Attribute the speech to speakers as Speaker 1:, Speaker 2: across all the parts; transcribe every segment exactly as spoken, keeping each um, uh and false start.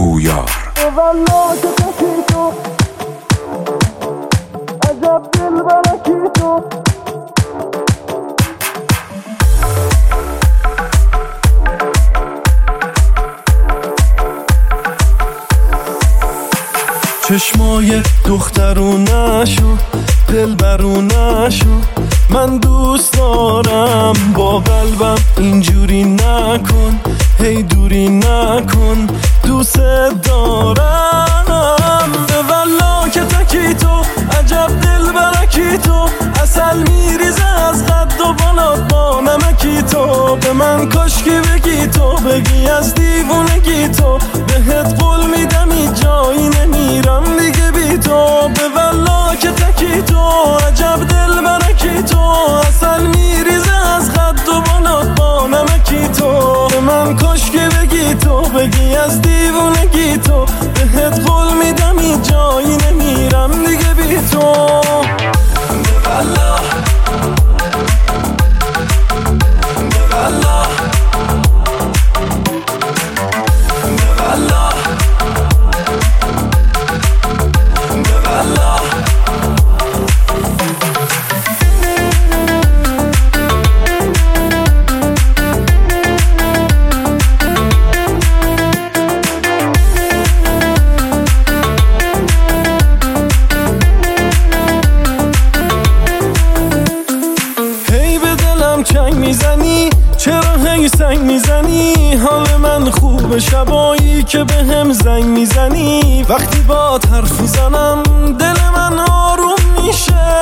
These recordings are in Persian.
Speaker 1: هویار.
Speaker 2: والله که تکی تو عجب دل برکی تو. چشمای دخترونشو دل برونشو من دوست دارم، با قلبم اینجوری نکن، هی دوری نکن، دوست دارم. به والله که تکی تو عجب دل برکی تو، اصل میریزه از قد و بالات با نمکی تو. به من کاشکی بگی تو، بگی از دیوونگی تو، بهت قول میدم ای جایی نمیرم دیگه بی تو. به والله که تکی تو عجب دل برکی تو، اصل میریزه از قد و بالات با نمکی تو. به من کاشکی بگی تو، بگی از دیوونگی تو، بهت قول میدم ای جایی نمیرم دیگه بی تو. به والله به والله به والله به والله. چنگ میزنی چرا هی سنگ میزنی، حال من خوب شبایی که به هم زنگ میزنی. وقتی با حرف میزنم دل من آروم میشه.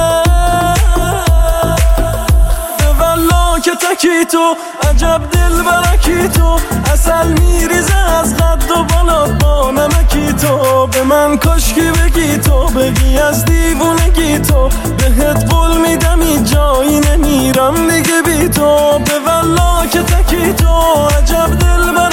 Speaker 2: به والله که تکی تو عجب دل برکی تو، اصل میریزه از قد و بالات با نمکی تو. به من کاشکی بگی تو، بگی از دیوونگی تو، بهت قول میدم ای جایی نمیرم دیگه بی تو. به والله که تکی تو عجب دل برکی